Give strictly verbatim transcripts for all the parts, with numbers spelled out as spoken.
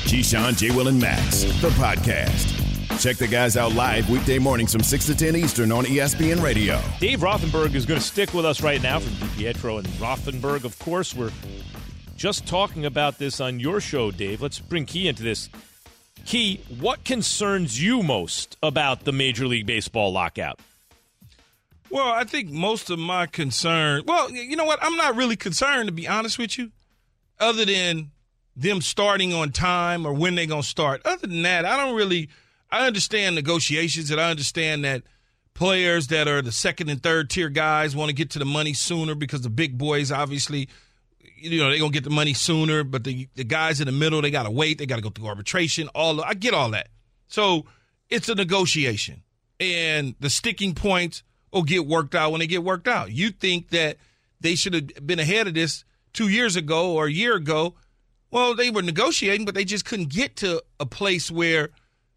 Keyshawn, J. Will, and Max, the podcast. Check the guys out live weekday mornings from six to ten Eastern on E S P N Radio. Dave Rothenberg is going to stick with us right now from DiPietro and Rothenberg. Of course, we're just talking about this on your show, Dave. Let's bring Key into this. Key, what concerns you most about the Major League Baseball lockout? Well, I think most of my concern – well, you know what? I'm not really concerned, to be honest with you, other than them starting on time or when they're going to start. Other than that, I don't really – I understand negotiations, and I understand that players that are the second and third tier guys want to get to the money sooner because the big boys obviously – you know, they're going to get the money sooner, but the the guys in the middle, they got to wait. They got to go through arbitration. All I get all that. So it's a negotiation, and the sticking points will get worked out when they get worked out. You think that they should have been ahead of this two years ago or a year ago. Well, they were negotiating, but they just couldn't get to a place where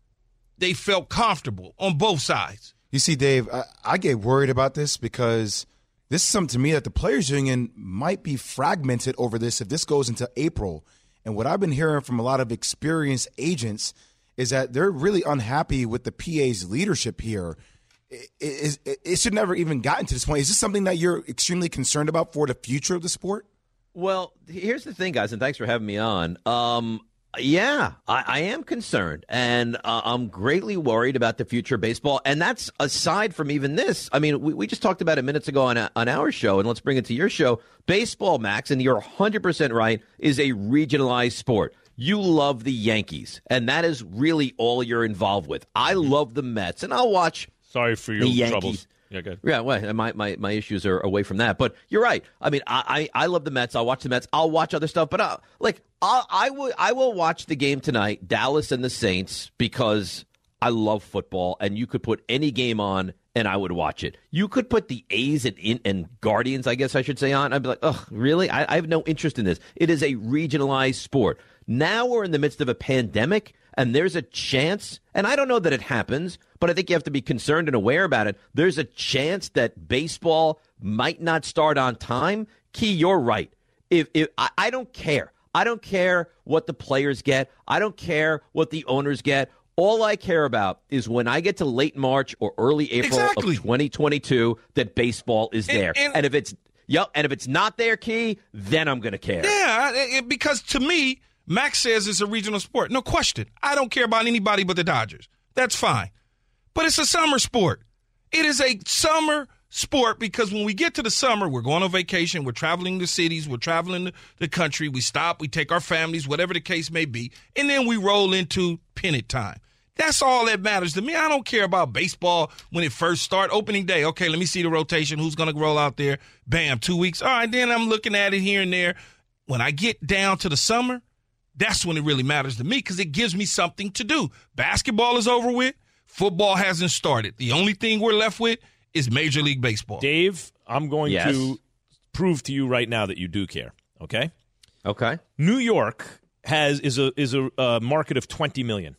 they felt comfortable on both sides. You see, Dave, I, I get worried about this because – this is something to me that the players' union might be fragmented over this if this goes into April. And what I've been hearing from a lot of experienced agents is that they're really unhappy with the P A's leadership here. It, it, it should never even gotten to this point. Is this something that you're extremely concerned about for the future of the sport? Well, here's the thing, guys, and thanks for having me on. Um, yeah, I, I am concerned, and uh, I'm greatly worried about the future of baseball. And that's aside from even this. I mean, we, we just talked about it minutes ago on, on our show, and let's bring it to your show. Baseball, Max, and you're one hundred percent right, is a regionalized sport. You love the Yankees, and that is really all you're involved with. I love the Mets, and I'll watch Sorry for your the Yankees. troubles. Yeah, good. Yeah, well, my, my, my issues are away from that. But you're right. I mean, I, I, I love the Mets. I'll watch the Mets. I'll watch other stuff. But, uh, like, I'll, I, will, I will watch the game tonight, Dallas and the Saints, because I love football. And you could put any game on, and I would watch it. You could put the A's and, and Guardians, I guess I should say, on. I'd be like, ugh, really? I, I have no interest in this. It is a regionalized sport. Now we're in the midst of a pandemic, and there's a chance, and I don't know that it happens, but I think you have to be concerned and aware about it. There's a chance that baseball might not start on time. Key, you're right. If, if I, I don't care. I don't care what the players get. I don't care what the owners get. All I care about is when I get to late March or early April exactly. of twenty twenty-two that baseball is and, there. And, and if it's yep, and if it's not there, Key, then I'm going to care. Yeah, it, because to me, Max says it's a regional sport. No question. I don't care about anybody but the Dodgers. That's fine. But it's a summer sport. It is a summer sport because when we get to the summer, we're going on vacation, we're traveling to cities, we're traveling the country, we stop, we take our families, whatever the case may be, and then we roll into pennant time. That's all that matters to me. I don't care about baseball when it first starts. Opening day, okay, let me see the rotation. Who's going to roll out there? Bam, two weeks. All right, then I'm looking at it here and there. When I get down to the summer, that's when it really matters to me because it gives me something to do. Basketball is over with. Football hasn't started. The only thing we're left with is Major League Baseball. Dave, I'm going yes. to prove to you right now that you do care, okay? Okay. New York has is a is a, a market of twenty million.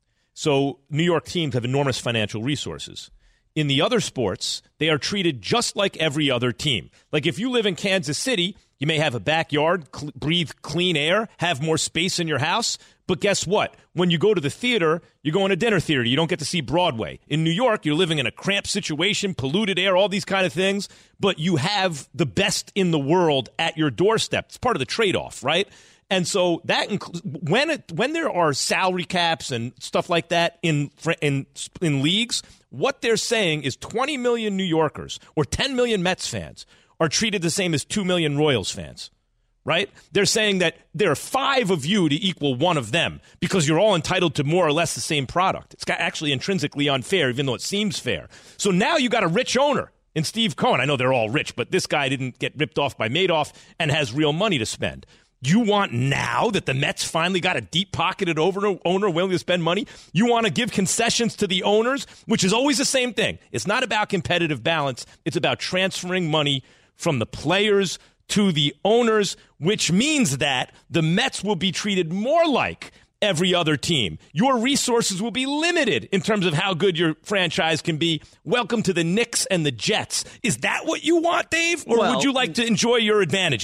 So New York teams have enormous financial resources. In the other sports, they are treated just like every other team. Like if you live in Kansas City, you may have a backyard, cl- breathe clean air, have more space in your house. But guess what? When you go to the theater, you go in a dinner theater. You don't get to see Broadway. In New York, you're living in a cramped situation, polluted air, all these kind of things. But you have the best in the world at your doorstep. It's part of the trade-off, right? And so that includes when it, when there are salary caps and stuff like that in in in leagues, what they're saying is twenty million New Yorkers or ten million Mets fans are treated the same as two million Royals fans, right? They're saying that there are five of you to equal one of them because you're all entitled to more or less the same product. It's actually intrinsically unfair, even though it seems fair. So now you got a rich owner in Steve Cohen. I know they're all rich, but this guy didn't get ripped off by Madoff and has real money to spend. You want now that the Mets finally got a deep-pocketed owner willing to spend money? You want to give concessions to the owners, which is always the same thing. It's not about competitive balance. It's about transferring money from the players to the owners, which means that the Mets will be treated more like every other team. Your resources will be limited in terms of how good your franchise can be. Welcome to the Knicks and the Jets. Is that what you want, Dave? Or well, would you like to enjoy your advantages?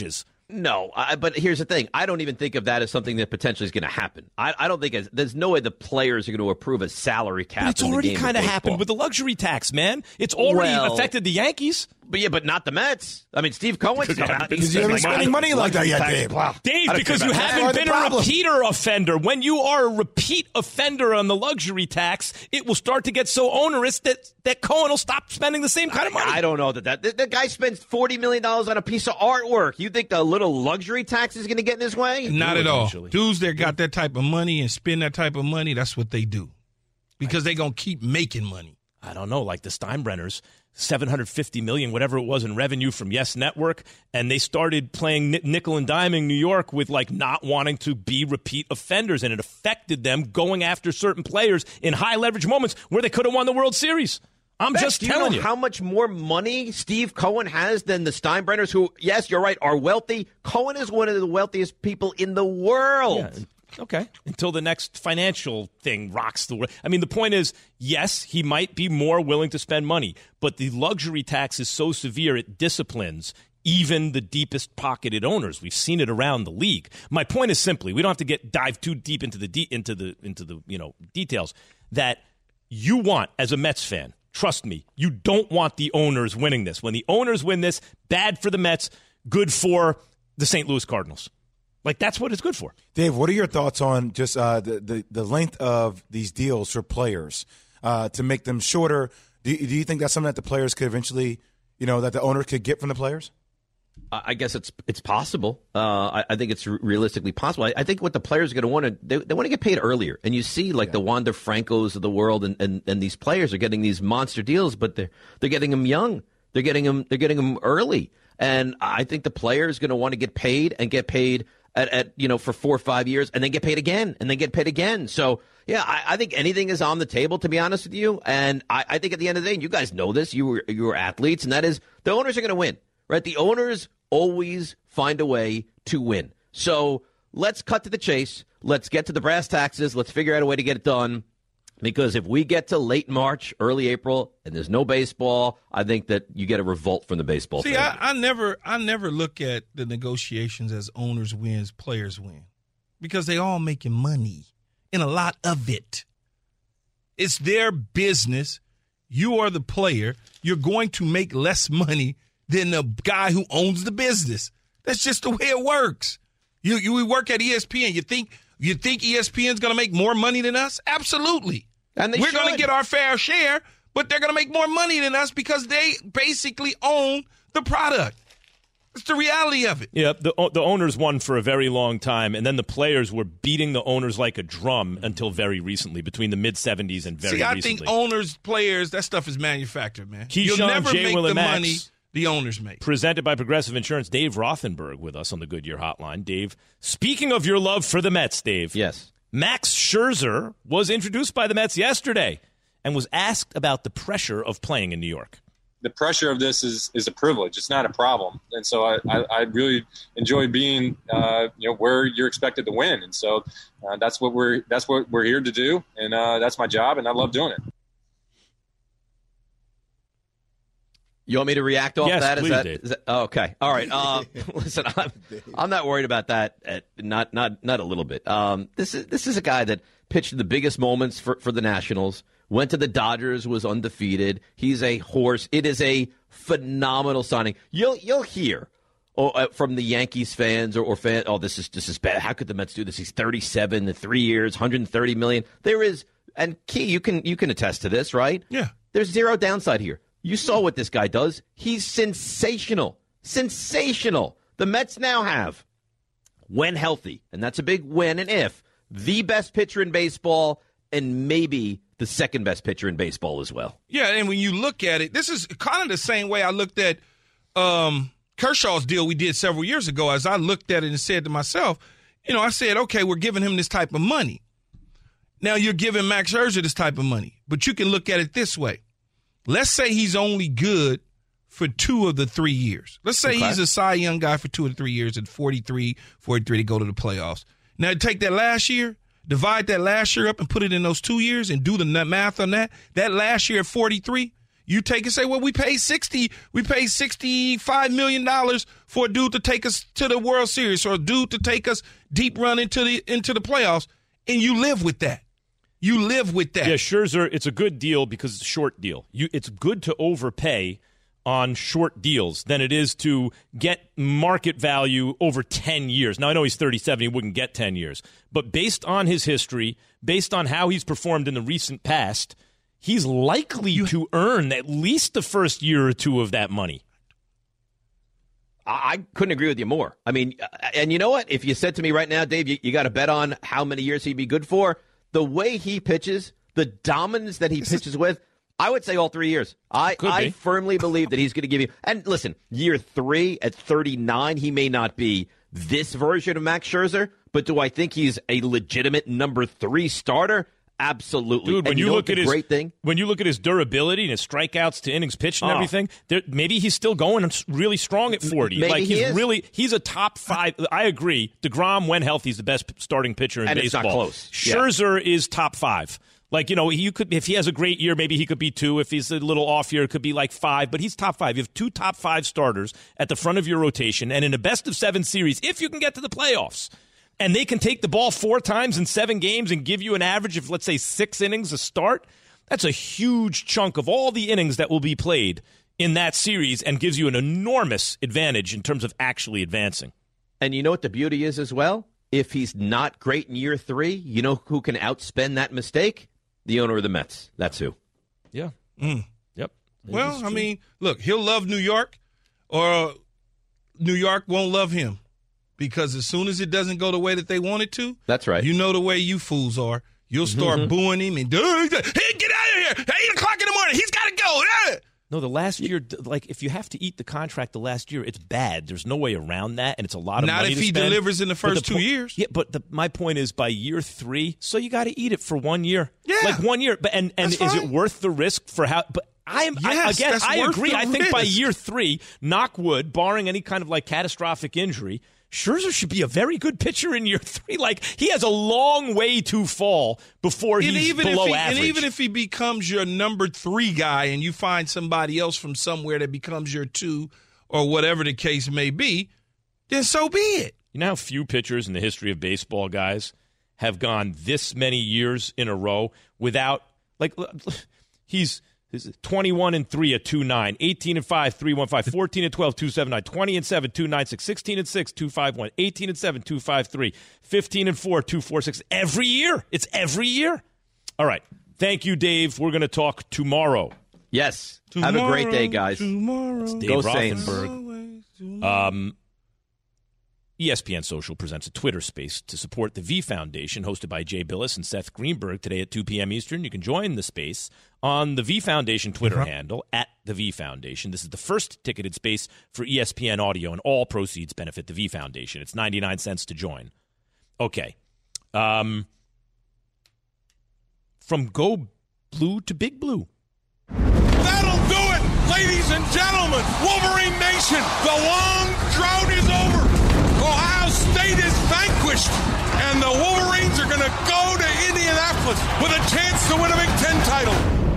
No, I, but here's the thing. I don't even think of that as something that potentially is going to happen. I, I don't think it's, there's no way the players are going to approve a salary cap. But it's in already kind of happened with the luxury tax, man. It's already well, affected the Yankees. But yeah, but not the Mets. I mean, Steve Cohen's Because Because you haven't spending money like that yet, Dave. Wow. Dave, because you haven't That's been the a problem. repeater offender. When you are a repeat offender on the luxury tax, it will start to get so onerous that, that Cohen will stop spending the same kind of money. I don't know that that the, the guy spends forty million dollars on a piece of artwork. You think the little luxury tax is going to get in his way? Not at all. Eventually. Dudes that got that type of money and spend that type of money, that's what they do. Because they going to keep making money. I don't know, like the Steinbrenners, seven hundred fifty million dollars, whatever it was in revenue from Yes Network, and they started playing nickel and diming New York with like not wanting to be repeat offenders, and it affected them going after certain players in high leverage moments where they could have won the World Series. I'm Beck, just do telling you know you. how much more money Steve Cohen has than the Steinbrenners, who, yes, you're right, are wealthy. Cohen is one of the wealthiest people in the world. Yeah. Okay. Until the next financial thing rocks the world. I mean, the point is, yes, he might be more willing to spend money, but the luxury tax is so severe it disciplines even the deepest pocketed owners. We've seen it around the league. My point is simply, we don't have to get dive too deep into the de- into the into the you know details, that you want as a Mets fan. Trust me, you don't want the owners winning this. When the owners win this, bad for the Mets, good for the Saint Louis Cardinals. Like, that's what it's good for. Dave, what are your thoughts on just uh, the, the, the length of these deals for players uh, to make them shorter? Do you, do you think that's something that the players could eventually, you know, that the owner could get from the players? I guess it's it's possible. Uh, I, I think it's realistically possible. I, I think what the players are going to want to they, they want to get paid earlier. And you see, like yeah. the Wander Francos of the world, and, and, and these players are getting these monster deals, but they're they're getting them young. They're getting them they're getting them early. And I think the player is going to want to get paid and get paid at, at you know for four or five years, and then get paid again, and then get paid again. So yeah, I, I think anything is on the table, to be honest with you. And I, I think at the end of the day, and you guys know this, you were you were athletes, and that is the owners are going to win. Right? The owners always find a way to win. So let's cut to the chase. Let's get to the brass taxes. Let's figure out a way to get it done. Because if we get to late March, early April, and there's no baseball, I think that you get a revolt from the baseball. See, I, I never, I never look at the negotiations as owners wins, players win, because they all making money, and a lot of it. It's their business. You are the player. You're going to make less money than the guy who owns the business. That's just the way it works. You, you we work at E S P N. You think you think E S P N's going to make more money than us? Absolutely. And we're going to get our fair share, but they're going to make more money than us because they basically own the product. It's the reality of it. Yeah, the the owners won for a very long time, and then the players were beating the owners like a drum until very recently, between the mid-seventies and very See, I recently. think owners, players, that stuff is manufactured, man. Keyshawn, You'll never J. make Will the and Max, money the owners make. Presented by Progressive Insurance. Dave Rothenberg with us on the Goodyear Hotline. Dave, speaking of your love for the Mets, Dave. Yes. Max Scherzer was introduced by the Mets yesterday and was asked about the pressure of playing in New York. The pressure of this is, is a privilege. It's not a problem. And so I, I, I really enjoy being, uh, you know, where you're expected to win. And so uh, that's what we're, that's what we're here to do. And uh, that's my job. And I love doing it. You want me to react off yes, that? Is please, that, Dave. is that oh, okay? All right. Uh, listen, I'm, I'm not worried about that. At, not not not a little bit. Um, this is this is a guy that pitched the biggest moments for, for the Nationals. Went to the Dodgers, was undefeated. He's a horse. It is a phenomenal signing. You'll you'll hear oh, uh, from the Yankees fans or, or fans. Oh, this is this is bad. How could the Mets do this? He's thirty-seven in three years, one hundred thirty million. There is, and Key, you can you can attest to this, right? Yeah. There's zero downside here. You saw what this guy does. He's sensational. Sensational. The Mets now have, when healthy, and that's a big when and if, the best pitcher in baseball and maybe the second best pitcher in baseball as well. Yeah, and when you look at it, this is kind of the same way I looked at um, Kershaw's deal we did several years ago. As I looked at it and said to myself, you know, I said, okay, we're giving him this type of money. Now you're giving Max Scherzer this type of money. But you can look at it this way. Let's say he's only good for two of the three years. Let's say okay. he's a Cy Young guy for two of the three years at forty-three, forty-three to go to the playoffs. Now take that last year, divide that last year up and put it in those two years and do the math on that. That last year at forty-three, You take and say, well, we paid sixty, we paid sixty-five million dollars for a dude to take us to the World Series or a dude to take us deep run into the into the playoffs, and you live with that. You live with that. Yeah, Scherzer, it's a good deal because it's a short deal. You, it's good to overpay on short deals than it is to get market value over ten years. Now, I know he's thirty-seven. He wouldn't get ten years. But based on his history, based on how he's performed in the recent past, he's likely you, to earn at least the first year or two of that money. I couldn't agree with you more. I mean, and you know what? If you said to me right now, Dave, you, you got to bet on how many years he'd be good for, the way he pitches, the dominance that he pitches with, I would say all three years. I, I firmly believe that he's going to give you – and listen, year three at thirty-nine, he may not be this version of Max Scherzer, but do I think he's a legitimate number three starter? Absolutely. Dude, when and you, you know look at his great thing? when you look at his durability and his strikeouts to innings pitched and oh. everything, there, maybe he's still going really strong at forty. Maybe like he he's is. really he's a top five. I agree. DeGrom, when healthy, is the best starting pitcher in and baseball. It's not close. Scherzer yeah. is top five. Like, you know, you could if he has a great year, maybe he could be two. If he's a little off year, it could be like five. But he's top five. You have two top five starters at the front of your rotation, and in a best of seven series, if you can get to the playoffs. And they can take the ball four times in seven games and give you an average of, let's say, six innings a start. That's a huge chunk of all the innings that will be played in that series and gives you an enormous advantage in terms of actually advancing. And you know what the beauty is as well? If he's not great in year three, you know who can outspend that mistake? The owner of the Mets. That's who. Yeah. Mm. Yep. Well, I mean, look, he'll love New York or New York won't love him. Because as soon as it doesn't go the way that they want it to, that's right. You know the way you fools are. You'll start mm-hmm. booing him and, hey, get out of here. eight o'clock in the morning. He's got to go. No, the last year, like, if you have to eat the contract the last year, it's bad. There's no way around that, and it's a lot of Not money if to he spend. delivers in the first the po- two years. Yeah, but the, my point is by year three, so you got to eat it for one year. Yeah. Like one year. But And, and is it worth the risk for how – but I'm yes, I, again, I agree. I think risk. by year three, knock wood, barring any kind of, like, catastrophic injury – Scherzer should be a very good pitcher in year three. Like, he has a long way to fall before and he's even below if he, average. And even if he becomes your number three guy and you find somebody else from somewhere that becomes your two or whatever the case may be, then so be it. You know how few pitchers in the history of baseball, guys, have gone this many years in a row without, like, he's – twenty-one and three at two nine, eighteen and five, three one five, fourteen and twelve, two seven nine, twenty and seven, two nine six, sixteen and six, two five one, eighteen and seven, two five three, fifteen and four, two four six. Every year. It's every year. All right. Thank you, Dave. We're going to talk tomorrow. Yes. Tomorrow, have a great day, guys. Tomorrow. It's Dave Go Rothenberg. Saints. Um, E S P N Social presents a Twitter space to support the V Foundation, hosted by Jay Billis and Seth Greenberg today at two p.m. Eastern. You can join the space on the V Foundation Twitter mm-hmm. handle, at the V Foundation. This is the first ticketed space for E S P N Audio, and all proceeds benefit the V Foundation. It's ninety-nine cents to join. Okay. Um, from Go Blue to Big Blue. That'll do it, ladies and gentlemen. Wolverine Nation, the long drought is over. Ohio State is vanquished, and the Wolverines are going to go to Indianapolis with a chance to win a Big Ten title.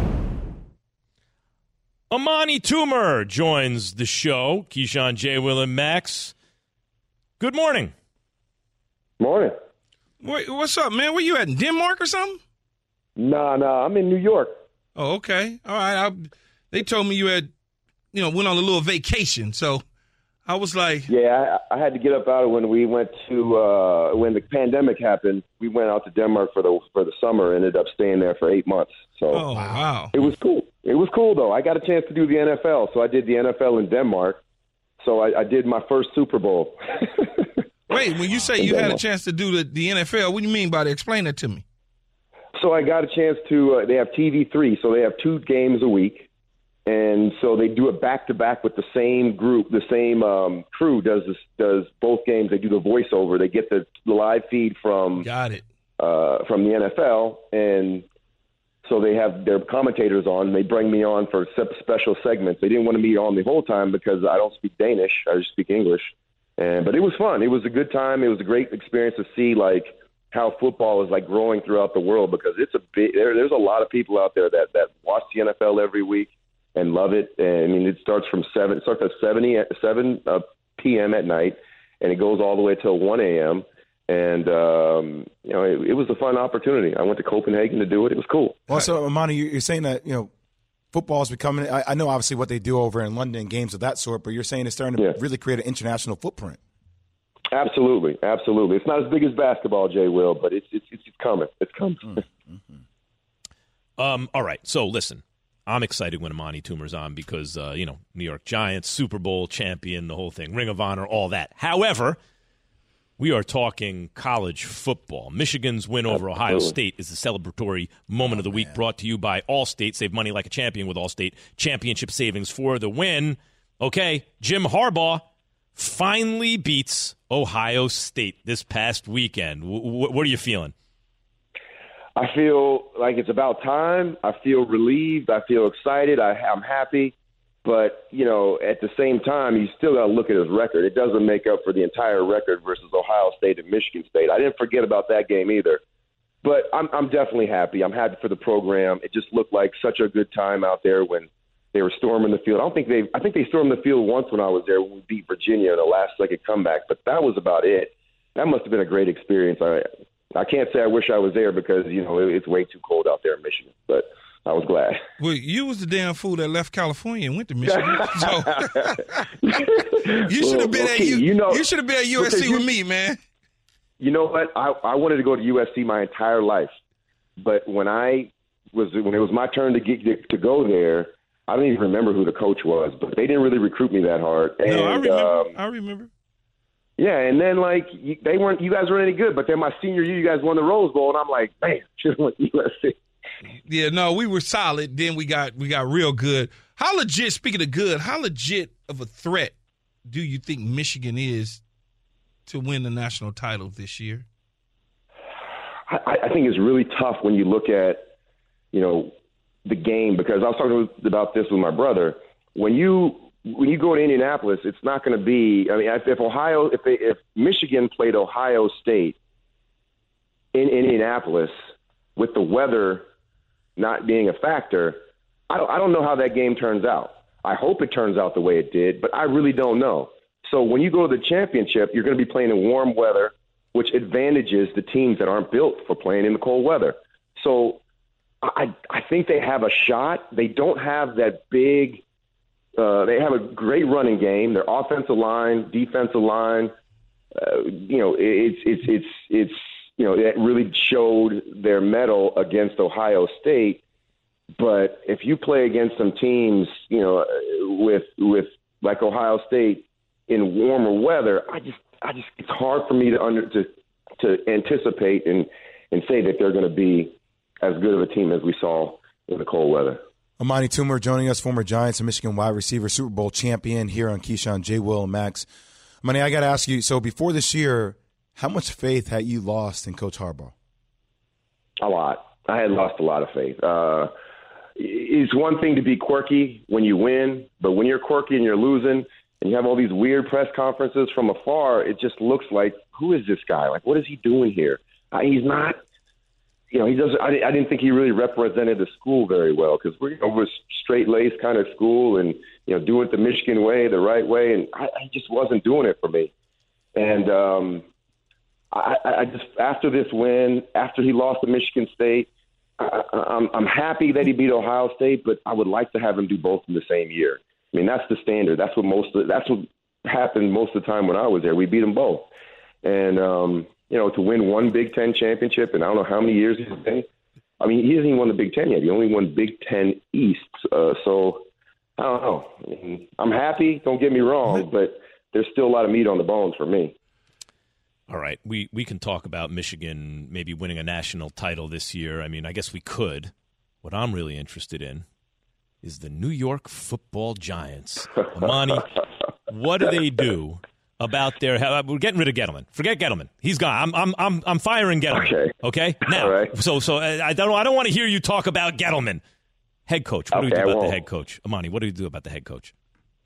Amani Toomer joins the show. Keyshawn, J. Will, and Max. Good morning. Morning. Wait, what's up, man? Where you at, in Denmark or something? Nah, nah, I'm in New York. Oh, okay. All right. I, they told me you had, you know, went on a little vacation, so I was like, yeah, I, I had to get up out of when we went to uh, when the pandemic happened. We went out to Denmark for the for the summer. Ended up staying there for eight months. So oh wow, it was cool. It was cool though. I got a chance to do the N F L, so I did the N F L in Denmark. So I, I did my first Super Bowl. Wait, when you say you had a chance to do the, the N F L, what do you mean by that? Explain that to me. So I got a chance to. Uh, they have T V three, so they have two games a week. And so they do it back to back with the same group, the same um, crew does this, does both games. They do the voiceover. They get the live feed from got it uh, from the N F L, and so they have their commentators on. They bring me on for special segments. They didn't want me on the whole time because I don't speak Danish. I just speak English. And but it was fun. It was a good time. It was a great experience to see like how football is like growing throughout the world because it's a big. There, there's a lot of people out there that that watch the N F L every week. and love it. And I mean, it starts from seven. It starts at seven seven uh, p.m. at night, and it goes all the way till one a.m. And um, you know, it, it was a fun opportunity. I went to Copenhagen to do it. It was cool. Also, Amani, you're saying that you know football is becoming. I, I know obviously what they do over in London, games of that sort, but you're saying it's starting to yeah. really create an international footprint. Absolutely, absolutely. It's not as big as basketball, Jay Will, but it's it's it's coming. It's coming. Mm-hmm. um. All right. So listen, I'm excited when Amani Toomer's on because uh, you know New York Giants, Super Bowl champion, the whole thing, Ring of Honor, all that. However, we are talking college football. Michigan's win over Absolutely. Ohio State is the celebratory moment oh, of the week, man. Brought to you by Allstate. Save money like a champion with Allstate. Championship savings for the win. Okay, Jim Harbaugh finally beats Ohio State this past weekend. W- w- what are you feeling? I feel like it's about time. I feel relieved. I feel excited. I, I'm happy. But, you know, at the same time, you still got to look at his record. It doesn't make up for the entire record versus Ohio State and Michigan State. I didn't forget about that game either. But I'm, I'm definitely happy. I'm happy for the program. It just looked like such a good time out there when they were storming the field. I don't think they – I think they stormed the field once when I was there when we beat Virginia in a last-second comeback. But that was about it. That must have been a great experience. I I can't say I wish I was there because, you know, it, it's way too cold out there in Michigan. But – I was glad. Well, you was the damn fool that left California and went to Michigan. So you should have been well, at U- you, know, you should have been at U S C you, with me, man. You know what? I, I wanted to go to U S C my entire life, but when I was when it was my turn to get to, to go there, I don't even remember who the coach was, but they didn't really recruit me that hard. And, no, I remember. Um, I remember. Yeah, and then like you, they weren't. You guys weren't any good, but then my senior year, you guys won the Rose Bowl, and I'm like, man, should have went to U S C. Yeah, no, we were solid. Then we got we got real good. How legit, speaking of good, how legit of a threat do you think Michigan is to win the national title this year? I, I think it's really tough when you look at, you know, the game, because I was talking about this with my brother. When you when you go to Indianapolis, it's not going to be. I mean, if Ohio, if they, if Michigan played Ohio State in Indianapolis with the weather not being a factor, I don't, I don't know how that game turns out. I hope it turns out the way it did, but I really don't know. So when you go to the championship, you're going to be playing in warm weather, which advantages the teams that aren't built for playing in the cold weather. So I, I think they have a shot. They don't have that big uh, – they have a great running game. Their offensive line, defensive line, uh, you know, it's it's it's it's – you know, that really showed their mettle against Ohio State. But if you play against some teams, you know, with with like Ohio State in warmer weather, I just I just it's hard for me to under to to anticipate and and say that they're going to be as good of a team as we saw in the cold weather. Amani Toomer joining us, former Giants and Michigan wide receiver, Super Bowl champion here on Keyshawn, J. Will, and Max. Amani, I got to ask you, so before this year, how much faith had you lost in Coach Harbaugh? A lot. I had lost a lot of faith. Uh, it's one thing to be quirky when you win, but when you're quirky and you're losing and you have all these weird press conferences from afar, it just looks like, who is this guy? Like, what is he doing here? Uh, he's not, you know, he doesn't, I, I didn't think he really represented the school very well because we're, you know, we're a straight-laced kind of school and, you know, doing it the Michigan way, the right way, and I, I just wasn't doing it for me. And, um, I, I just after this win, after he lost to Michigan State, I, I'm, I'm happy that he beat Ohio State, but I would like to have him do both in the same year. I mean, that's the standard. That's what most of, that's what happened most of the time when I was there. We beat them both, and um, you know, to win one Big Ten championship, and I don't know how many years he's been. I mean, he hasn't even won the Big Ten yet. He only won Big Ten East. Uh, so I don't know. I mean, I'm happy. Don't get me wrong, but there's still a lot of meat on the bones for me. All right, we, we can talk about Michigan maybe winning a national title this year. I mean, I guess we could. What I'm really interested in is the New York Football Giants. Amani, what do they do about their? We're getting rid of Gettleman. Forget Gettleman. He's gone. I'm I'm I'm I'm firing Gettleman. Okay. Okay. Now, right. so so I don't I don't want to hear you talk about Gettleman. Head coach. What okay, do we do about the head coach? Amani, what do we do about the head coach?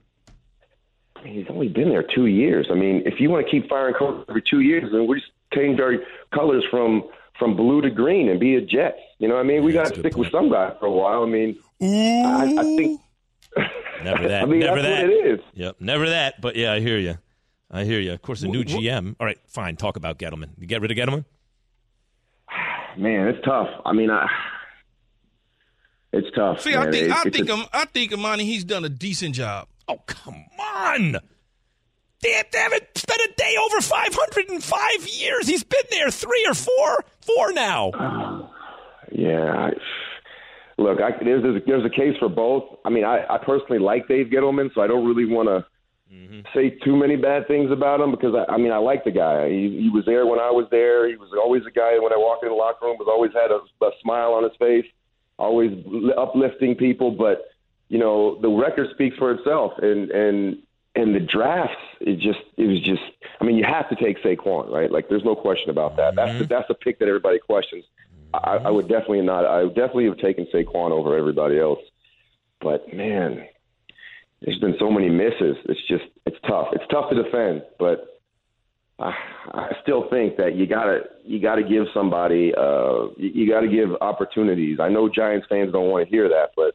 He's only been there two years. I mean, if you want to keep firing coaches every two years, then we're just changing our colors from, from blue to green and be a Jets. You know what I mean? We got to stick point. with some guy for a while. I mean, I, I think Never that. I mean, never that's that. what it is. Yep, never that. But, yeah, I hear you. I hear you. Of course, a new G M. All right, fine. Talk about Gettleman. You get rid of Gettleman? Man, it's tough. I mean, I, it's tough. See, man. I think it, I it's think a, um, I think Amani, he's done a decent job. Oh, come on. They, have, they haven't spent a day over five hundred in five years. He's been there three or four. Four now. Uh, yeah. I, look, I, there's, there's, a, there's a case for both. I mean, I, I personally like Dave Gettleman, so I don't really want to mm-hmm. say too many bad things about him because, I, I mean, I like the guy. He, he was there when I was there. He was always a guy when I walked in the locker room, was always had a, a smile on his face, always uplifting people. But, you know, the record speaks for itself. And, and, and the drafts, it just, it was just, I mean, you have to take Saquon, right? Like, there's no question about that. Mm-hmm. That's the, that's the pick that everybody questions. I, I would definitely not, I would definitely have taken Saquon over everybody else. But, man, there's been so many misses. It's just, it's tough. It's tough to defend, but I, I still think that you gotta, you gotta give somebody, uh, you, you gotta give opportunities. I know Giants fans don't want to hear that, but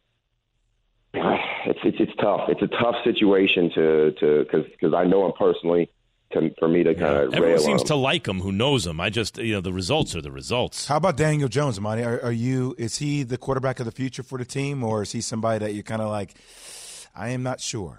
it's, it's, it's tough. It's a tough situation to, to, cause, cause I know him personally to, for me to kind of yeah. rail Everyone seems on. to like him who knows him. I just, you know, the results are the results. How about Daniel Jones, Amani? Are, are you, is he the quarterback of the future for the team, or is he somebody that you're kind of like, I am not sure?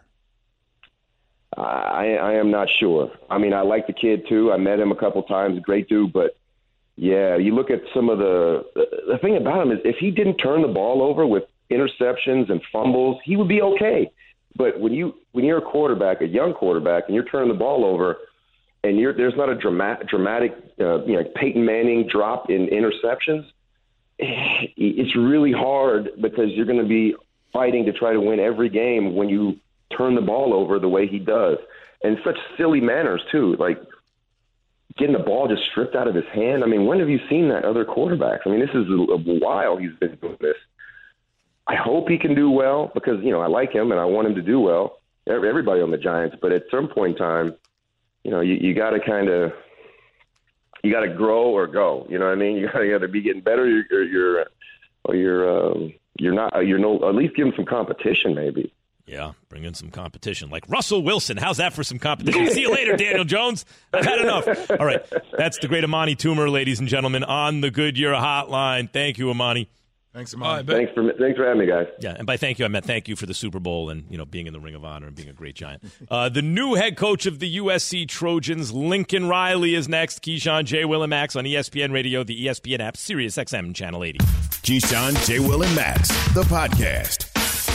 I, I am not sure. I mean, I like the kid too. I met him a couple times. Great dude, but yeah, you look at some of the, the the thing about him is if he didn't turn the ball over with interceptions and fumbles, he would be okay. But when you when you're a quarterback, a young quarterback, and you're turning the ball over, and you're there's not a dramatic dramatic uh, you know Peyton Manning drop in interceptions, it's really hard because you're going to be fighting to try to win every game when you turn the ball over the way he does, and such silly manners too, like getting the ball just stripped out of his hand. I mean, when have you seen that other quarterbacks? I mean, this is a, a while he's been doing this. I hope he can do well because, you know, I like him and I want him to do well, everybody on the Giants. But at some point in time, you know, you, you got to kind of, you got to grow or go. You know what I mean? You got to be getting better. You're, you're, or you're, um, you're not, you're no, at least give him some competition maybe. Yeah, bring in some competition. Like Russell Wilson. How's that for some competition? See you later, Daniel Jones. I've had enough. All right. That's the great Amani Toomer, ladies and gentlemen, on the Goodyear Hotline. Thank you, Amani. Thanks, Amani. Right, thanks, for, thanks for having me, guys. Yeah, and by thank you, I meant thank you for the Super Bowl and, you know, being in the Ring of Honor and being a great Giant. Uh, the new head coach of the U S C Trojans, Lincoln Riley, is next. Keyshawn, J. Will, and Max on E S P N Radio, the E S P N app, Sirius X M, Channel eighty. Keyshawn, J. Will, and Max, the podcast.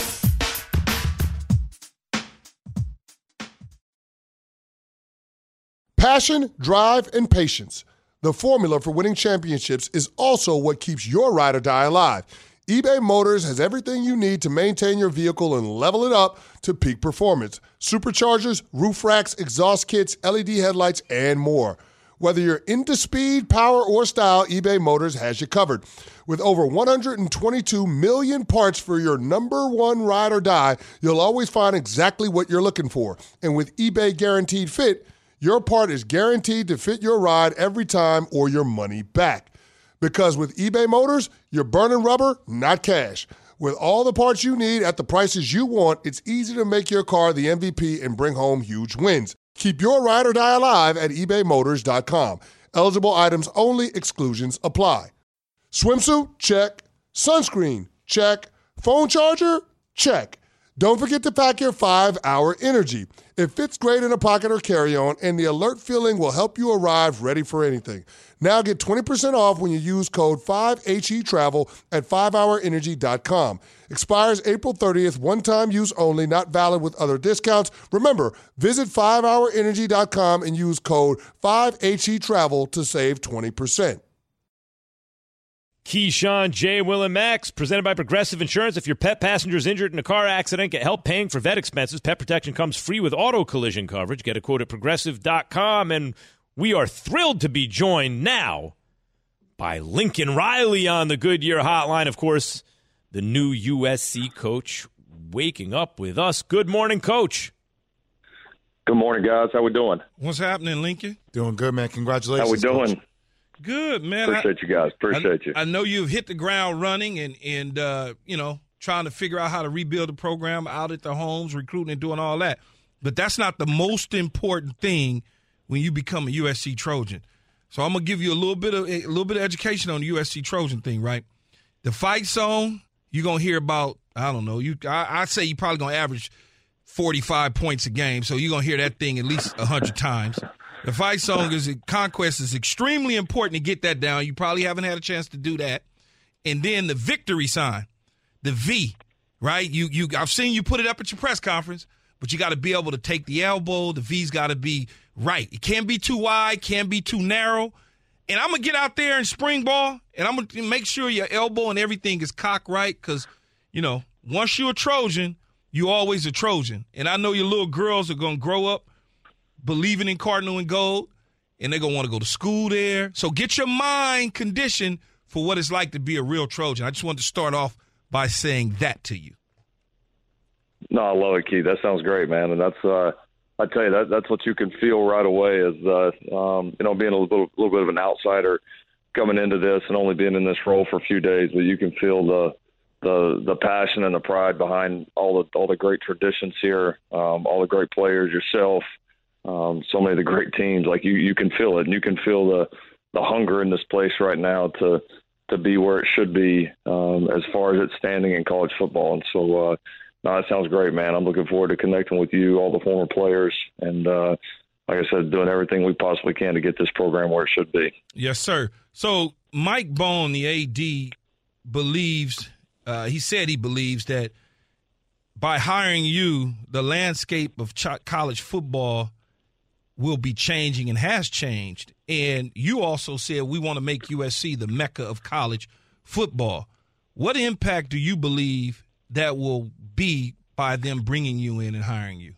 Passion, drive, and patience. The formula for winning championships is also what keeps your ride or die alive. eBay Motors has everything you need to maintain your vehicle and level it up to peak performance. Superchargers, roof racks, exhaust kits, L E D headlights, and more. Whether you're into speed, power, or style, eBay Motors has you covered. With over one hundred twenty-two million parts for your number one ride or die, you'll always find exactly what you're looking for. And with eBay Guaranteed Fit, your part is guaranteed to fit your ride every time or your money back. Because with eBay Motors, you're burning rubber, not cash. With all the parts you need at the prices you want, it's easy to make your car the M V P and bring home huge wins. Keep your ride or die alive at ebay motors dot com. Eligible items only. Exclusions apply. Swimsuit? Check. Sunscreen? Check. Phone charger? Check. Don't forget to pack your five hour Energy. It fits great in a pocket or carry-on, and the alert feeling will help you arrive ready for anything. Now get twenty percent off when you use code five H E travel at five hour energy dot com. Expires April thirtieth, one-time use only, not valid with other discounts. Remember, visit five hour energy dot com and use code five H E travel to save twenty percent. Keyshawn, J. Will, and Max, presented by Progressive Insurance. If your pet passenger is injured in a car accident, get help paying for vet expenses. Pet protection comes free with auto collision coverage. Get a quote at progressive dot com. And we are thrilled to be joined now by Lincoln Riley on the Goodyear Hotline. Of course, the new U S C coach waking up with us. Good morning, Coach. Good morning, guys. How we doing? What's happening, Lincoln? Doing good, man. Congratulations. How we doing? Coach. Good, man. Appreciate I, you guys. Appreciate I, you. I know you've hit the ground running, and and uh, you know trying to figure out how to rebuild the program out at their homes, recruiting and doing all that. But that's not the most important thing when you become a U S C Trojan. So I'm gonna give you a little bit of a little bit of education on the U S C Trojan thing, right? The Fight Song, you're gonna hear about, I don't know, you I, I'd say you're probably gonna average forty-five points a game, so you're gonna hear that thing at least a hundred times. The Fight Song is conquest is extremely important to get that down. You probably haven't had a chance to do that. And then the victory sign, the V, right? You you I've seen you put it up at your press conference, but you got to be able to take the elbow. The V's got to be right. It can't be too wide, can't be too narrow. And I'm going to get out there and spring ball, and I'm going to make sure your elbow and everything is cocked right because, you know, once you're a Trojan, you're always a Trojan. And I know your little girls are going to grow up believing in Cardinal and Gold, and they're going to want to go to school there. So get your mind conditioned for what it's like to be a real Trojan. I just wanted to start off by saying that to you. No, I love it, Keith. That sounds great, man. And that's, uh, I tell you, that that's what you can feel right away is, uh, um, you know, being a little, little bit of an outsider coming into this and only being in this role for a few days, but you can feel the, the, the passion and the pride behind all the, all the great traditions here, um, all the great players, yourself, um, so many of the great teams. Like you, you can feel it, and you can feel the, the hunger in this place right now to, to be where it should be, um, as far as it's standing in college football. And so, uh, no, that sounds great, man. I'm looking forward to connecting with you, all the former players, and uh, like I said, doing everything we possibly can to get this program where it should be. Yes, sir. So Mike Bohn, the A D, believes uh, – he said he believes that by hiring you, the landscape of ch- college football will be changing and has changed. And you also said we want to make U S C the mecca of college football. What impact do you believe that will be by them bringing you in and hiring you?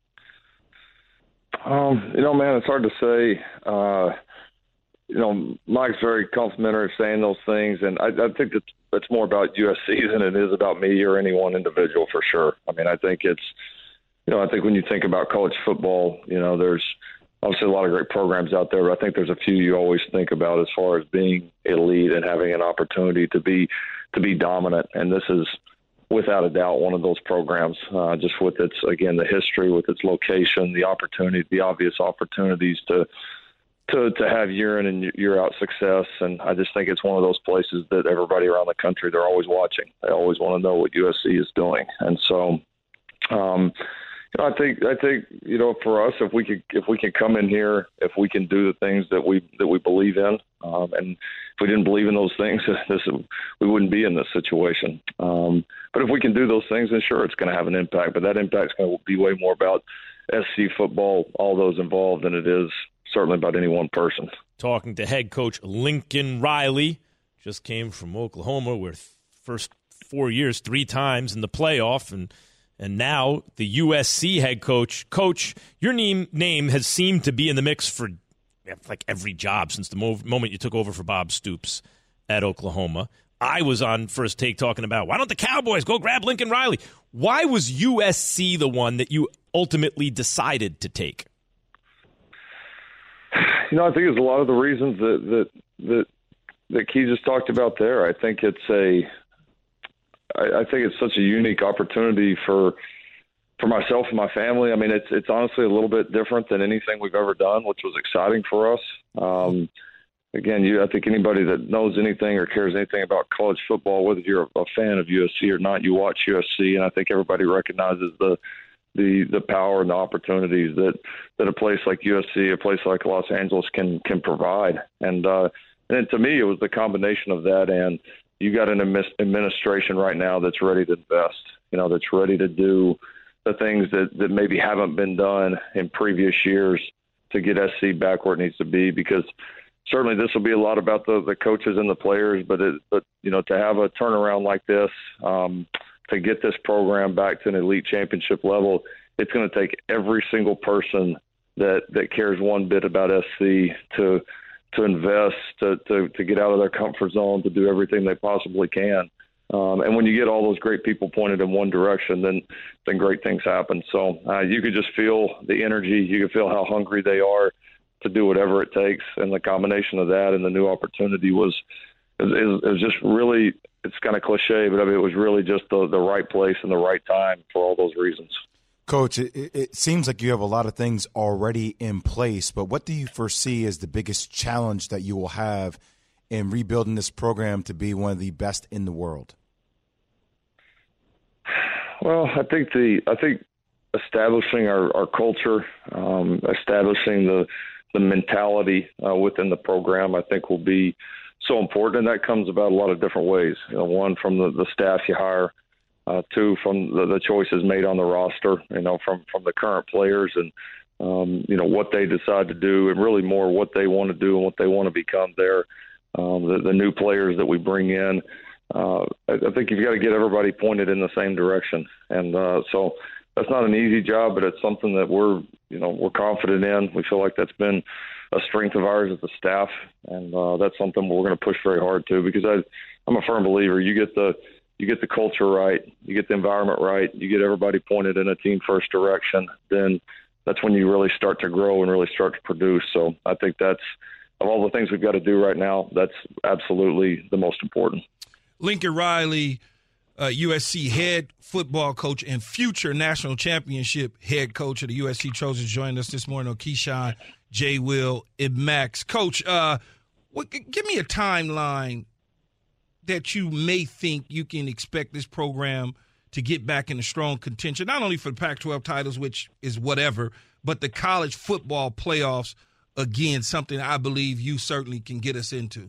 Um, you know, man, it's hard to say. Uh, you know, Mike's very complimentary of saying those things, and I, I think that it's more about U S C than it is about me or any one individual for sure. I mean, I think it's, you know, I think when you think about college football, you know, there's obviously a lot of great programs out there, but I think there's a few you always think about as far as being elite and having an opportunity to be to be dominant, and this is without a doubt one of those programs, uh, just with its, again, the history, with its location, the opportunity, the obvious opportunities to to to have year in and year out success. And I just think it's one of those places that everybody around the country, they're always watching. They always want to know what U S C is doing. And so, um, you know, I think I think you know, for us, if we could if we can come in here, if we can do the things that we that we believe in, um, and if we didn't believe in those things, this, we wouldn't be in this situation. Um, but if we can do those things, then sure, it's going to have an impact. But that impact is going to be way more about S C football, all those involved, than it is certainly about any one person. Talking to head coach Lincoln Riley, just came from Oklahoma, where first four years, three times in the playoff, and and now the U S C head coach. Coach, your name name has seemed to be in the mix for like every job since the mo- moment you took over for Bob Stoops at Oklahoma. I was on First Take talking about, why don't the Cowboys go grab Lincoln Riley? Why was U S C the one that you ultimately decided to take? You know, I think it's a lot of the reasons that that that, that Key just talked about there. I think it's a, I, I think it's such a unique opportunity for for myself and my family. I mean, it's it's honestly a little bit different than anything we've ever done, which was exciting for us. Um, again, you, I think anybody that knows anything or cares anything about college football, whether you're a fan of U S C or not, you watch U S C, and I think everybody recognizes the the the power and the opportunities that, that a place like U S C, a place like Los Angeles can can provide. And uh, and to me, it was the combination of that, and you got an administration right now that's ready to invest, you know, that's ready to do the things that, that maybe haven't been done in previous years to get S C back where it needs to be, because certainly this will be a lot about the, the coaches and the players, but, it, but you know, to have a turnaround like this, um, to get this program back to an elite championship level, it's going to take every single person that, that cares one bit about S C to to invest, to, to, to get out of their comfort zone, to do everything they possibly can. Um, and when you get all those great people pointed in one direction, then then great things happen. So uh, you could just feel the energy. You could feel how hungry they are to do whatever it takes. And the combination of that and the new opportunity was it was, it was just really it's kind of cliche, but I mean, it was really just the, the right place and the right time for all those reasons. Coach, it, it seems like you have a lot of things already in place, but what do you foresee as the biggest challenge that you will have in rebuilding this program to be one of the best in the world? Well, I think the I think establishing our, our culture, um, establishing the the mentality uh, within the program, I think will be so important, and that comes about a lot of different ways. You know, one from the, the staff you hire. Uh, two, from the, the choices made on the roster, you know, from, from the current players and, um, you know, what they decide to do and really more what they want to do and what they want to become there. Um, the, the new players that we bring in, uh, I, I think you've got to get everybody pointed in the same direction. And uh, so that's not an easy job, but it's something that we're, you know, we're confident in. We feel like that's been a strength of ours as a staff. And uh, that's something we're going to push very hard to, because I, I'm a firm believer. You get the, You get the culture right, you get the environment right, you get everybody pointed in a team-first direction, then that's when you really start to grow and really start to produce. So I think that's, of all the things we've got to do right now, that's absolutely the most important. Lincoln Riley, uh, U S C head football coach and future national championship head coach of the U S C Trojans, joined us this morning on Keyshawn, J. Will, and Max. Coach, uh, what, give me a timeline that you may think you can expect this program to get back in a strong contention, not only for the Pac twelve titles, which is whatever, but the college football playoffs, again, something I believe you certainly can get us into.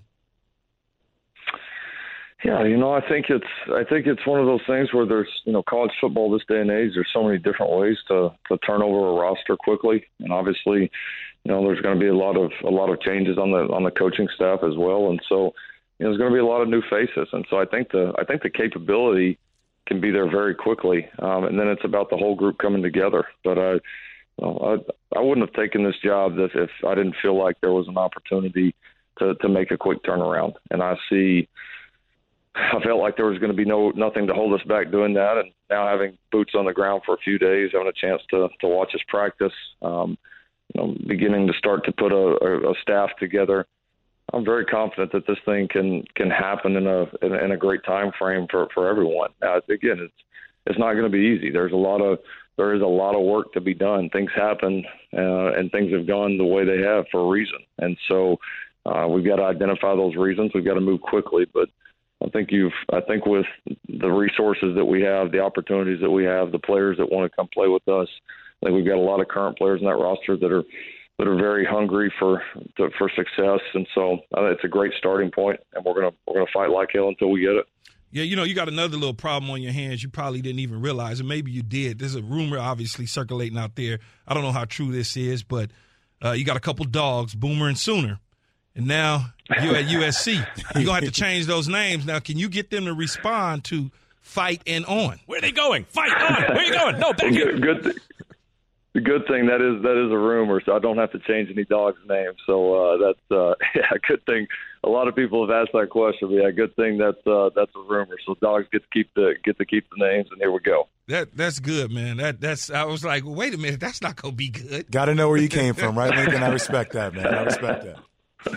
Yeah, you know, I think it's I think it's one of those things where there's, you know, college football this day and age, there's so many different ways to, to turn over a roster quickly. And obviously, you know, there's going to be a lot of a lot of changes on the on the coaching staff as well. And so You know, there's going to be a lot of new faces, and so I think the I think the capability can be there very quickly, um, and then it's about the whole group coming together. But I, well, I, I wouldn't have taken this job if, if I didn't feel like there was an opportunity to, to make a quick turnaround. And I see, I felt like there was going to be no nothing to hold us back doing that. And now having boots on the ground for a few days, having a chance to to watch us practice, um, you know, beginning to start to put a, a, a staff together. I'm very confident that this thing can can happen in a in, in a great time frame for, for everyone. Uh, again, it's it's not going to be easy. There's a lot of there is a lot of work to be done. Things happen, uh, and things have gone the way they have for a reason. And so uh, we've got to identify those reasons. We've got to move quickly. But I think you've I think with the resources that we have, the opportunities that we have, the players that want to come play with us, I think we've got a lot of current players in that roster that are. that are very hungry for to, for success, and so uh, it's a great starting point, and we're gonna we're gonna fight like hell until we get it. Yeah, you know, you got another little problem on your hands you probably didn't even realize, and maybe you did. There's a rumor obviously circulating out there. I don't know how true this is, but uh, you got a couple dogs, Boomer and Sooner, and now you're at U S C. You're gonna have to change those names now. Can you get them to respond to Fight and On? Where are they going? Fight On. Where are you going? No, back good, here. Good th- The good thing that is that is a rumor, so I don't have to change any dog's name. So uh, that's uh, yeah, a good thing. A lot of people have asked that question. But yeah, good thing that's uh, that's a rumor. So dogs get to keep the get to keep the names, and here we go. That that's good, man. That that's I was like, wait a minute, that's not gonna be good. Got to know where you came from, right, Lincoln? I respect that, man. I respect that.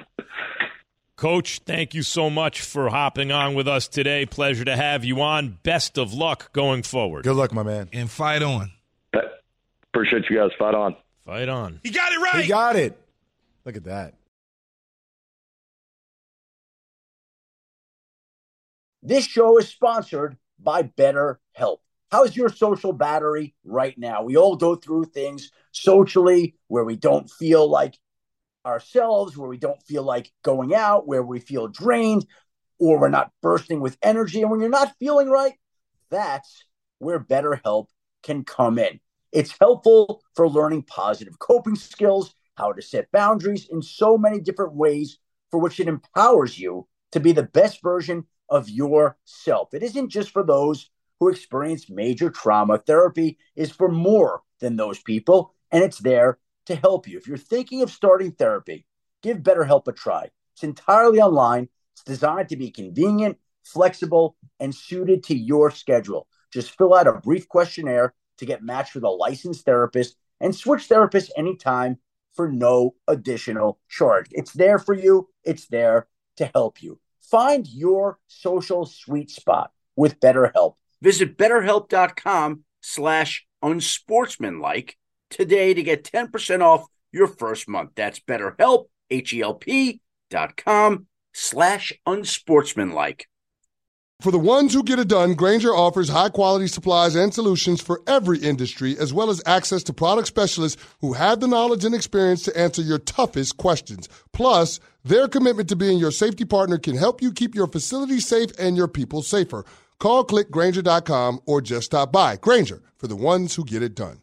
Coach, thank you so much for hopping on with us today. Pleasure to have you on. Best of luck going forward. Good luck, my man. And fight on. Appreciate you guys. Fight on. Fight on. He got it right. He got it. Look at that. This show is sponsored by BetterHelp. How's your social battery right now? We all go through things socially where we don't feel like ourselves, where we don't feel like going out, where we feel drained, or we're not bursting with energy. And when you're not feeling right, that's where BetterHelp can come in. It's helpful for learning positive coping skills, how to set boundaries in so many different ways for which it empowers you to be the best version of yourself. It isn't just for those who experience major trauma. Therapy is for more than those people, and it's there to help you. If you're thinking of starting therapy, give BetterHelp a try. It's entirely online. It's designed to be convenient, flexible, and suited to your schedule. Just fill out a brief questionnaire to get matched with a licensed therapist and switch therapists anytime for no additional charge. It's there for you. It's there to help you. Find your social sweet spot with BetterHelp. Visit betterhelp.com slash unsportsmanlike today to get ten percent off your first month. That's BetterHelp, H-E-L-P dot com slash unsportsmanlike. For the ones who get it done, Grainger offers high-quality supplies and solutions for every industry, as well as access to product specialists who have the knowledge and experience to answer your toughest questions. Plus, their commitment to being your safety partner can help you keep your facility safe and your people safer. Call, click Grainger dot com, or just stop by. Grainger, for the ones who get it done.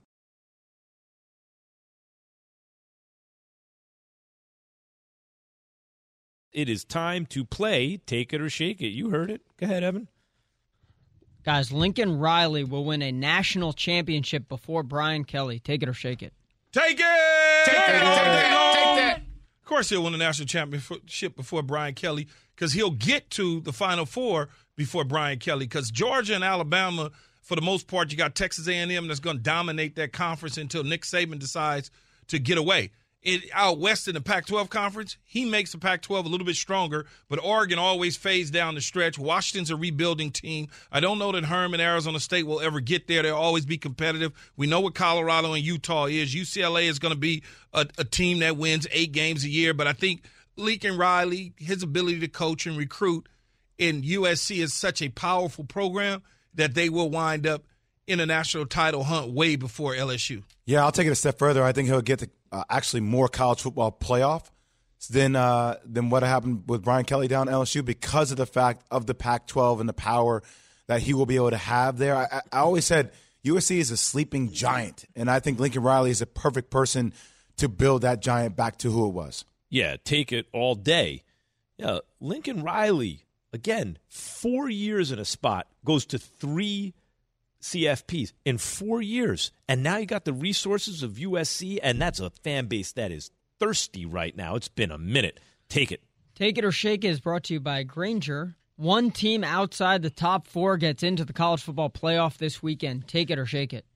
It is time to play Take It or Shake It. You heard it. Go ahead, Evan. Guys, Lincoln Riley will win a national championship before Brian Kelly. Take it or shake it. Take it! Take, take it! Take that! Take that! Of course he'll win the national championship before Brian Kelly because he'll get to the Final Four before Brian Kelly because Georgia and Alabama, for the most part, you got Texas A and M that's going to dominate that conference until Nick Saban decides to get away. It, out west in the Pac twelve conference, he makes the Pac twelve a little bit stronger, but Oregon always fades down the stretch. Washington's a rebuilding team. I don't know that Herman, Arizona State will ever get there. They'll always be competitive. We know what Colorado and Utah is. U C L A is going to be a, a team that wins eight games a year, but I think Lincoln Riley, his ability to coach and recruit in U S C is such a powerful program that they will wind up in a national title hunt way before L S U. Yeah, I'll take it a step further. I think he'll get to uh, actually more college football playoff than uh, than what happened with Brian Kelly down at L S U because of the fact of the Pac twelve and the power that he will be able to have there. I, I always said U S C is a sleeping giant, and I think Lincoln Riley is a perfect person to build that giant back to who it was. Yeah, take it all day. Yeah, Lincoln Riley, again, four years in a spot, goes to three C F Ps in four years. And now you got the resources of U S C, and that's a fan base that is thirsty right now. It's been a minute. Take it. Take it or shake it is brought to you by Grainger. One team outside the top four gets into the college football playoff this weekend. Take it or shake it.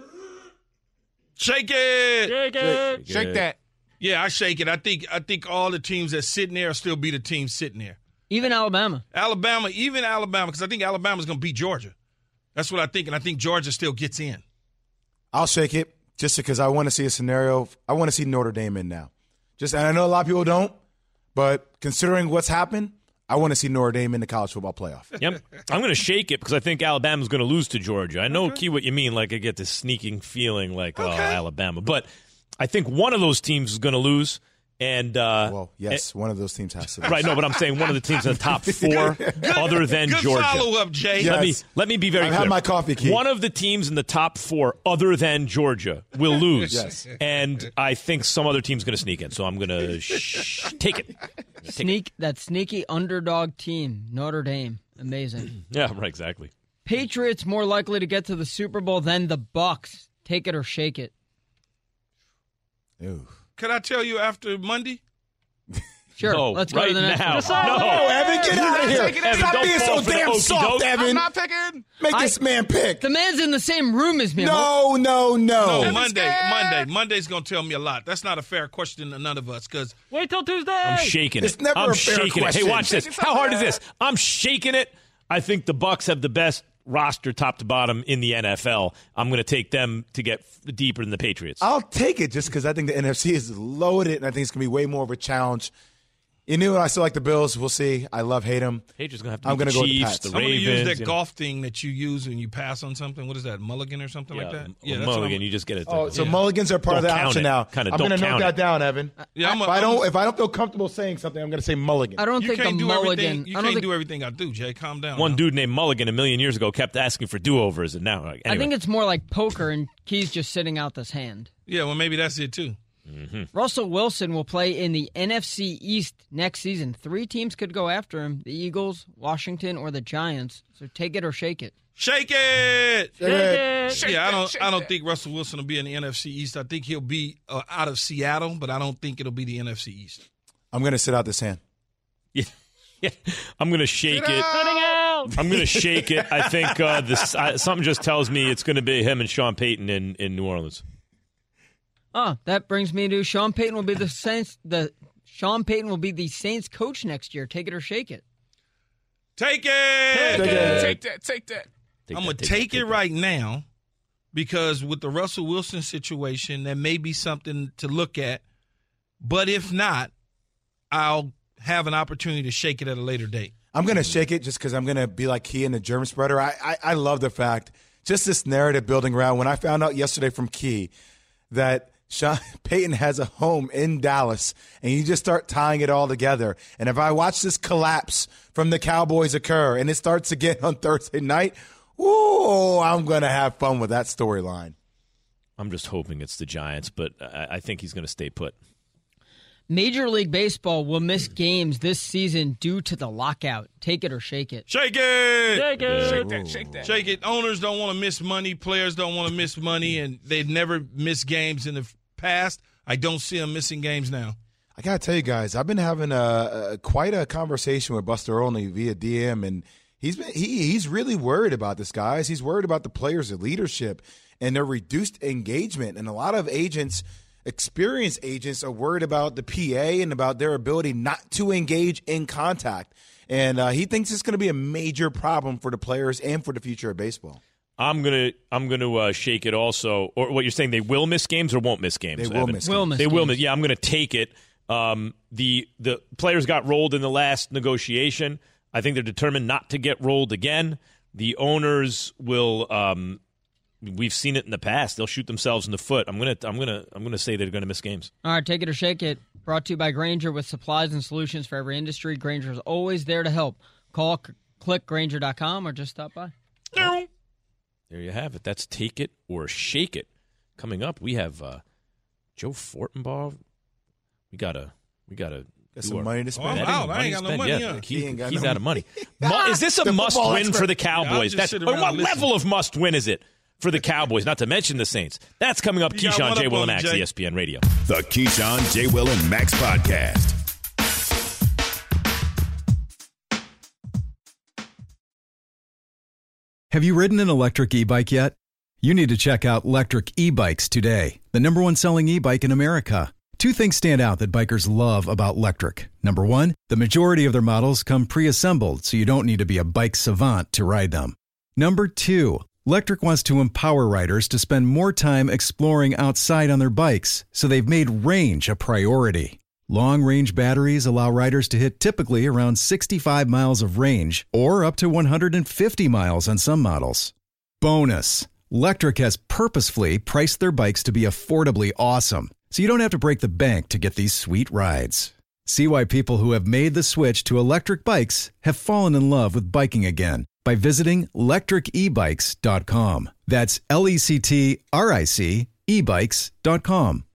Shake it. Shake it. Shake, shake that. Yeah, I shake it. I think I think all the teams that sitting there will still be the teams sitting there. Even Alabama. Alabama, even Alabama, because I think Alabama's going to beat Georgia. That's what I think, and I think Georgia still gets in. I'll shake it just because I want to see a scenario. I want to see Notre Dame in now. Just, and I know a lot of people don't, but considering what's happened, I want to see Notre Dame in the college football playoff. Yep. I'm going to shake it because I think Alabama's going to lose to Georgia. I know, okay. Key, what you mean. Like, I get this sneaking feeling like, okay. oh, Alabama. But I think one of those teams is going to lose. And uh, well, yes, and, one of those teams has to lose. Right, no, but I'm saying one of the teams in the top four good, other than good Georgia. Follow up, Jay. Yes. Let me let me be very I clear. have my coffee key. One of the teams in the top four other than Georgia will lose. Yes. And I think some other team's going to sneak in, so I'm going to sh- take it. Take Sneak it. That sneaky underdog team, Notre Dame. Amazing. Yeah, right, exactly. Patriots more likely to get to the Super Bowl than the Bucks. Take it or shake it. Ew. Can I tell you after Monday? Sure, no, let's go right to the next now. one. No, no, Evan, get out of here. Evan, Stop being so damn soft, Evan. I'm not picking. Make I, this man pick. The man's in the same room as me. No, no, no. No, Monday. Monday. Monday's going to tell me a lot. That's not a fair question to none of us because wait till Tuesday. I'm shaking it. It's never I'm a fair shaking question. it. Hey, watch this. How hard is this? I'm shaking it. I think the Bucks have the best roster top to bottom in the N F L. I'm going to take them to get deeper than the Patriots. I'll take it just because I think the N F C is loaded, and I think it's going to be way more of a challenge. You knew I still like the Bills. We'll see. I love hate them. Patriots going to have to I'm beat the gonna go Chiefs, with the the I'm going to Ravens. use that you know. golf thing that you use when you pass on something. What is that, mulligan or something yeah, like that? Yeah, that's mulligan. what I'm- You just get it. Oh, so Yeah. mulligans are part Don't of the count option it. now. Kinda I'm don't going to note count that it. down, Evan. Yeah, I'm a- if I I'm- don't, if I don't feel comfortable saying something, I'm going to say mulligan. I don't You think can't the do mulligan. everything. You I don't can't think, do everything I do, Jay. Calm down. One now. dude named Mulligan a million years ago kept asking for do-overs, and now like, anyway. I think it's more like poker, and Key's just sitting out this hand. Yeah, well, maybe that's it too. Mm-hmm. Russell Wilson will play in the N F C East next season. Three teams could go after him: the Eagles, Washington, or the Giants. So take it or shake it. Shake it. Shake it. Shake yeah, I that, don't. shake I don't that. think Russell Wilson will be in the N F C East. I think he'll be uh, out of Seattle, but I don't think it'll be the N F C East. I'm going to sit out this hand. Yeah, yeah. I'm going to shake it. I'm going to shake it. I think uh, this uh, something just tells me it's going to be him and Sean Payton in, in New Orleans. Oh, that brings me to Sean Payton will be the Saints. The Sean Payton will be the Saints coach next year. Take it or shake it. Take it. Take it. Take that. Take that. Take I'm that, going to take take that, it take that. right now because with the Russell Wilson situation, that may be something to look at. But if not, I'll have an opportunity to shake it at a later date. I'm going to shake it just because I'm going to be like Key and the germ spreader. I, I, I love the fact, just this narrative building around. When I found out yesterday from Key that Sean Payton has a home in Dallas, and you just start tying it all together. And if I watch this collapse from the Cowboys occur and it starts again on Thursday night, ooh, I'm going to have fun with that storyline. I'm just hoping it's the Giants, but I, I think he's going to stay put. Major League Baseball will miss games this season due to the lockout. Take it or shake it. Shake it. Shake it. Shake that. Shake that. Shake it. Owners don't want to miss money. Players don't want to miss money, and they've never missed games in the past. I don't see them missing games now. I got to tell you guys, I've been having a, a quite a conversation with Buster Olney via D M, and he's been he, he's really worried about this, guys. He's worried about the players' leadership and their reduced engagement, and a lot of agents – experienced agents are worried about the P A and about their ability not to engage in contact. And uh, he thinks it's going to be a major problem for the players and for the future of baseball. I'm gonna I'm gonna uh, shake it also. Or what you're saying? They will miss games or won't miss games? They will Evan? miss. Will games. miss They games. will miss. Yeah, I'm gonna take it. Um, the the players got rolled in the last negotiation. I think they're determined not to get rolled again. The owners will. Um, We've seen it in the past. They'll shoot themselves in the foot. I'm gonna, I'm gonna, I'm gonna say they're gonna miss games. All right, take it or shake it. Brought to you by Grainger with supplies and solutions for every industry. Grainger is always there to help. Call, c- click Grainger dot com or just stop by. There you have it. That's take it or shake it. Coming up, we have uh, Joe Fortenbaugh. We gotta, we gotta. Got some money to spend. Oh, I'm Betting, out. I ain't got no spend. money, Yeah, huh? he- He ain't got he's no out of money. Mu- is this a The must football win expert. for the Yeah, I'll Cowboys? just That's, sit or around what and listen. level of must win is it for the Cowboys? Not to mention the Saints. That's coming up. You got Keyshawn, one J. up Will, on and me, Max, Jay. E S P N Radio. The Keyshawn, J. Will, and Max podcast. Have you ridden an electric e-bike yet? You need to check out Lectric E-Bikes today, the number one selling e-bike in America. Two things stand out that bikers love about Lectric. Number one, the majority of their models come pre-assembled, so you don't need to be a bike savant to ride them. Number two, Lectric wants to empower riders to spend more time exploring outside on their bikes, so they've made range a priority. Long-range batteries allow riders to hit typically around sixty-five miles of range or up to one hundred fifty miles on some models. Bonus, Lectric has purposefully priced their bikes to be affordably awesome, so you don't have to break the bank to get these sweet rides. See why people who have made the switch to electric bikes have fallen in love with biking again by visiting lectric e bikes dot com. That's L E C T R I C e bikes dot com.